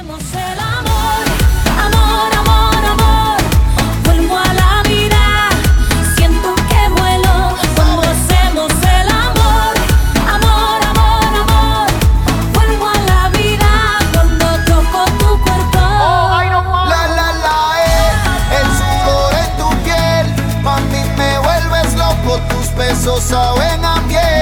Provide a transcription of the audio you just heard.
El amor, amor, amor, amor, vuelvo a la vida, siento que vuelo cuando hacemos el amor, amor, amor, amor, vuelvo a la vida cuando toco tu cuerpo. El sudor en tu piel, mami me vuelves loco, tus besos saben a miel.